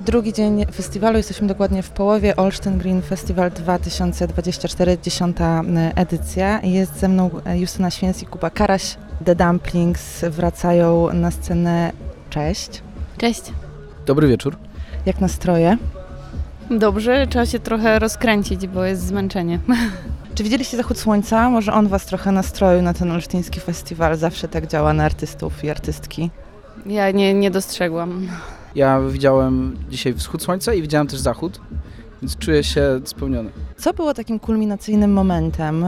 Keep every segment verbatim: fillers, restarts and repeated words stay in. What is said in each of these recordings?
Drugi dzień festiwalu, jesteśmy dokładnie w połowie. Olsztyn Green Festival dwa tysiące dwudziesty czwarty, dziesiąta edycja. Jest ze mną Justyna Święc i Kuba Karaś. The Dumplings wracają na scenę. Cześć. Cześć. Dobry wieczór. Jak nastroje? Dobrze, trzeba się trochę rozkręcić, bo jest zmęczenie. Czy widzieliście zachód słońca? Może on was trochę nastroił na ten olsztyński festiwal? Zawsze tak działa na artystów i artystki. Ja nie, nie dostrzegłam. Ja widziałem dzisiaj wschód słońca i widziałem też zachód, więc czuję się spełniony. Co było takim kulminacyjnym momentem,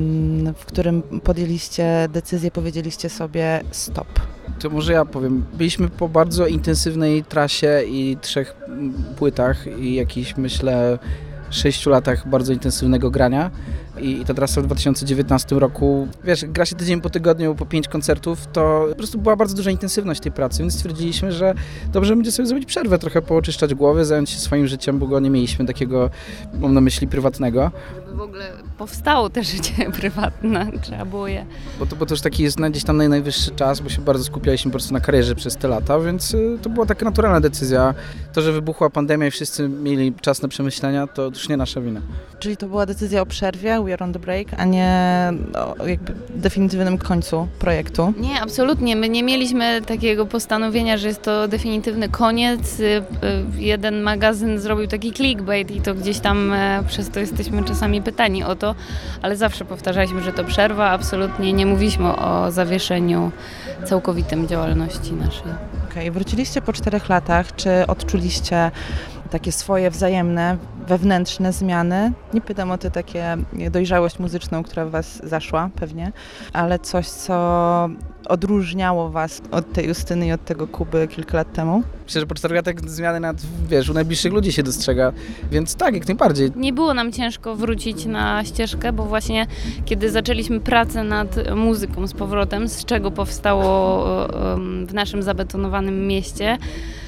w którym podjęliście decyzję, powiedzieliście sobie stop? To może ja powiem. Byliśmy po bardzo intensywnej trasie i trzech płytach i jakichś, myślę, sześciu latach bardzo intensywnego grania. I ta trasa w dwa tysiące dziewiętnastym roku, wiesz, gra się tydzień po tygodniu, po pięć koncertów, to po prostu była bardzo duża intensywność tej pracy, więc stwierdziliśmy, że dobrze będzie sobie zrobić przerwę, trochę pooczyszczać głowę, zająć się swoim życiem, bo go nie mieliśmy takiego, mam na myśli, prywatnego. W ogóle powstało też życie prywatne, trzeba było je. Bo to, bo to już taki jest gdzieś tam naj, najwyższy czas, bo się bardzo skupialiśmy po prostu na karierze przez te lata, więc y, to była taka naturalna decyzja. To, że wybuchła pandemia i wszyscy mieli czas na przemyślenia, to już nie nasza wina. Czyli to była decyzja o przerwie, we are on the break, a nie o jakby definitywnym końcu projektu? Nie, absolutnie. My nie mieliśmy takiego postanowienia, że jest to definitywny koniec. Jeden magazyn zrobił taki clickbait i to gdzieś tam przez to jesteśmy czasami pytani o to, ale zawsze powtarzaliśmy, że to przerwa. Absolutnie nie mówiliśmy o zawieszeniu całkowitym działalności naszej. Okej, okay. Wróciliście po czterech latach. Czy odczuliście takie swoje wzajemne, wewnętrzne zmiany? Nie pytam o tę takie dojrzałość muzyczną, która w was zaszła pewnie, ale coś, co odróżniało was od tej Justyny i od tego Kuby kilka lat temu? Myślę, że po czterech latach zmiany nad, wiesz, u najbliższych ludzi się dostrzega, więc tak, jak najbardziej. Nie było nam ciężko wrócić na ścieżkę, bo właśnie kiedy zaczęliśmy pracę nad muzyką z powrotem, z czego powstało w naszym zabetonowanym mieście,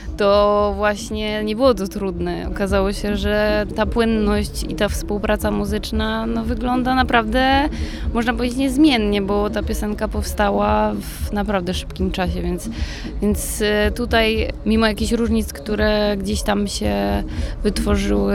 to właśnie nie było to trudne. Okazało się, że ta płynność i ta współpraca muzyczna no, wygląda naprawdę, można powiedzieć, niezmiennie, bo ta piosenka powstała w naprawdę szybkim czasie, więc, więc tutaj mimo jakichś różnic, które gdzieś tam się wytworzyły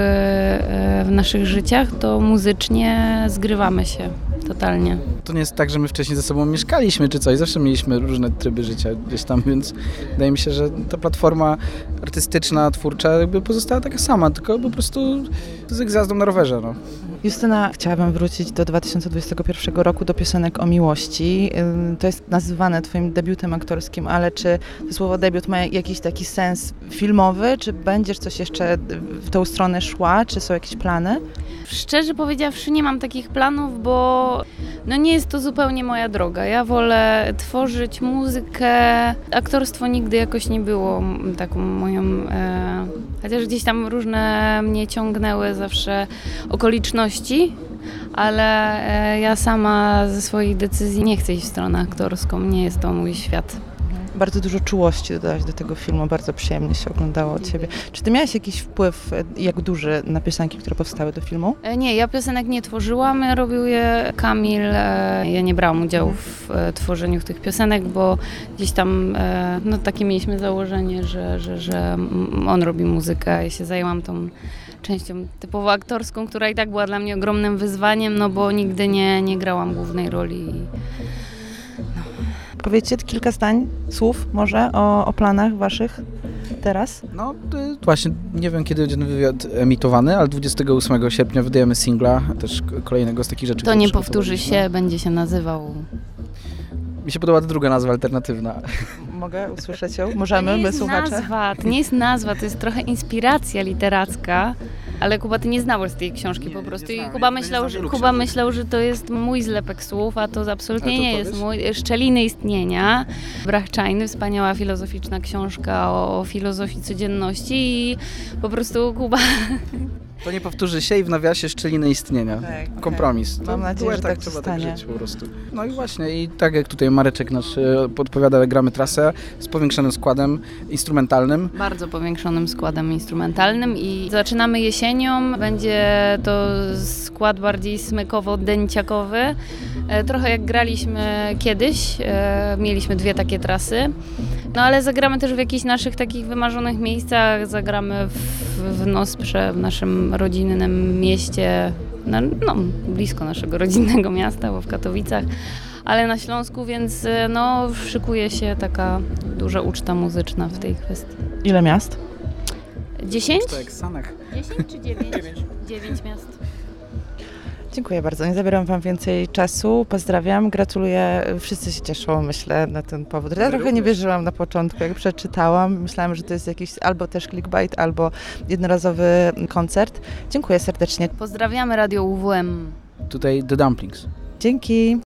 w naszych życiach, to muzycznie zgrywamy się totalnie. To nie jest tak, że my wcześniej ze sobą mieszkaliśmy czy coś, zawsze mieliśmy różne tryby życia gdzieś tam, więc wydaje mi się, że ta platforma artystyczna, twórcza jakby pozostała taka sama, tylko po prostu z gwiazdą na rowerze. No. Justyna, chciałabym wrócić do dwa tysiące dwudziestego pierwszego roku, do piosenek o miłości. To jest nazywane twoim debiutem aktorskim, ale czy to słowo debiut ma jakiś taki sens filmowy, czy będziesz coś jeszcze w tą stronę szła, czy są jakieś plany? Szczerze powiedziawszy, nie mam takich planów, bo no nie jest to zupełnie moja droga. Ja wolę tworzyć muzykę. Aktorstwo nigdy jakoś nie było taką moją... E, chociaż gdzieś tam różne mnie ciągnęły zawsze okoliczności, ale e, ja sama ze swoich decyzji nie chcę iść w stronę aktorską. Nie jest to mój świat. Bardzo dużo czułości dodałaś do tego filmu, bardzo przyjemnie się oglądało od ciebie. Czy ty miałaś jakiś wpływ, jak duży, na piosenki, które powstały do filmu? Nie, ja piosenek nie tworzyłam, robił je Kamil. Ja nie brałam udziału w tworzeniu tych piosenek, bo gdzieś tam no, takie mieliśmy założenie, że, że, że on robi muzykę. Ja się zajęłam tą częścią typowo aktorską, która i tak była dla mnie ogromnym wyzwaniem, no bo nigdy nie, nie grałam głównej roli. Powiedzcie kilka zdań, słów może o, o planach waszych teraz? No y, właśnie, nie wiem kiedy będzie ten wywiad emitowany, ale dwudziestego ósmego sierpnia wydajemy singla, też kolejnego z takich rzeczy. To nie powtórzy się, będzie się nazywał... Mi się podoba ta druga nazwa alternatywna. Mogę usłyszeć ją? Możemy, my słuchacze? Nazwa, to nie jest nazwa, to jest trochę inspiracja literacka. Ale Kuba, ty nie znałeś tej książki nie, po prostu i Kuba, myślał, że, Kuba myślał, że to jest mój zlepek słów, a to absolutnie to nie powiesz? Jest mój. Szczeliny istnienia, Brachczajny, wspaniała filozoficzna książka o, o filozofii codzienności i po prostu Kuba... To nie powtórzy się i w nawiasie szczeliny istnienia. Tak, kompromis. Tak. Mam nadzieję, że tak trzeba stanie. Tak żyć po prostu. No i właśnie, i tak jak tutaj Mareczek nasz podpowiada, gramy trasę z powiększonym składem instrumentalnym. Bardzo powiększonym składem instrumentalnym i zaczynamy jesienią. Będzie to skład bardziej smykowo-dęciakowy. Trochę jak graliśmy kiedyś. Mieliśmy dwie takie trasy. No ale zagramy też w jakichś naszych takich wymarzonych miejscach, zagramy w, w Nosprze, w naszym rodzinnym mieście, no, no blisko naszego rodzinnego miasta, bo w Katowicach, ale na Śląsku, więc no szykuje się taka duża uczta muzyczna w tej kwestii. Ile miast? Dziesięć? Tak, Sanach. Dziesięć czy dziewięć? Dziewięć. Dziewięć miast. Dziękuję bardzo. Nie zabieram wam więcej czasu. Pozdrawiam. Gratuluję. Wszyscy się cieszą, myślę, na ten powód. Ja trochę nie wierzyłam na początku, jak przeczytałam. Myślałam, że to jest jakiś albo też clickbait, albo jednorazowy koncert. Dziękuję serdecznie. Pozdrawiamy Radio U W M. Tutaj The Dumplings. Dzięki.